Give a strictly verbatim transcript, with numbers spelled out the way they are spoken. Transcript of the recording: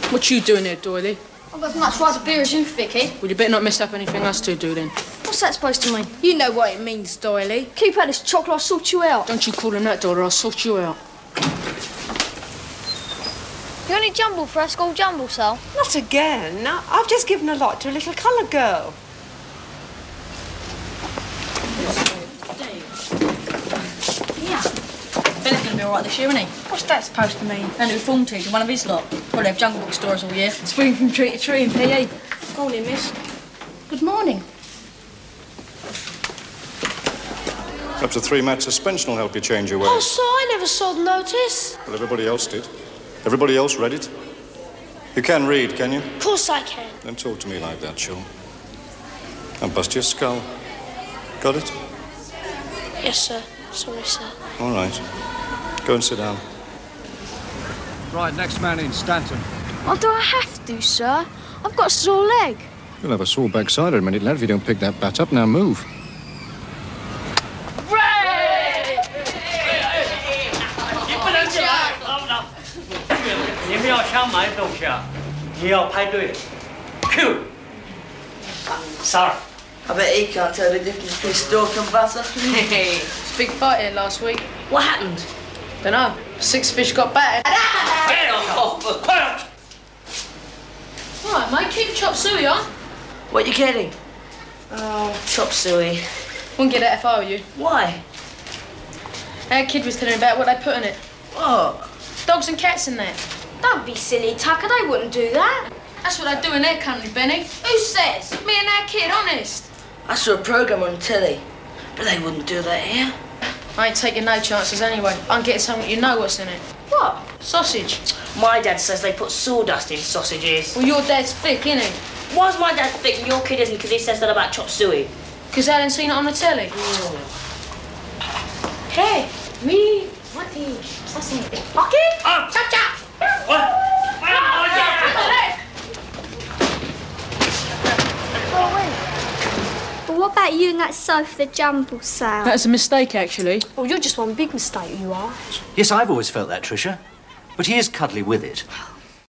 What you doing there, Doily? I've got as much right to beer as you, Vicky. Well, you better not mess up anything us two do then. What's that supposed to mean? You know what it means, Doily. Keep out this chocolate, I'll sort you out. Don't you call him that, daughter, I'll sort you out. You got any jumble for our school jumble sale? Not again. No, I've just given a lot to a little coloured girl. Yeah. Philip's going to be all right this year, isn't he? What's that supposed to mean? And new form teacher, one of his lot. Probably have Jungle Book stores all year. Swing from tree to tree in P E. Morning, miss. Good morning. Up to three match suspension will help you change your ways. Oh, so I never saw the notice. Well, everybody else did. Everybody else read it. You can read, can you? Of course I can. Don't talk to me like that, Sean. And bust your skull. Got it? Yes, sir. Sorry, sir. All right. Go and sit down. Right, next man in, Stanton. Oh, do I have to, sir? I've got a sore leg. You'll have a sore backside in a minute, lad, if you don't pick that bat up. Now move. Q. Sorry. I bet he can't tell the difference between stork and butter. Hey, it's a big fight here last week. What happened? Dunno. Six fish got battered. Quiet! All right, mate, keep chop suey on. What you getting? Oh, chop suey. Wouldn't get that if I were you. Why? Our kid was telling me about what they put in it. What? Dogs and cats in there. Don't be silly, Tucker. They wouldn't do that. That's what they do in their country, Benny. Who says? Me and that kid, honest. I saw a programme on telly, but they wouldn't do that here. I ain't taking no chances anyway. I'm getting something you know what's in it. What? Sausage. My dad says they put sawdust in sausages. Well, your dad's thick, isn't he? Why's my dad thick and your kid isn't? Because he says that about chop suey. Because I hadn't seen it on the telly. Hey, me, Marty, sausage. Marty? Oh. Chop, chop. What? Oh, wait. But what about you and that sofa, the jumble sale? That's a mistake, actually. Oh, you're just one big mistake, you are. Yes, I've always felt that, Tricia. But he is cuddly with it.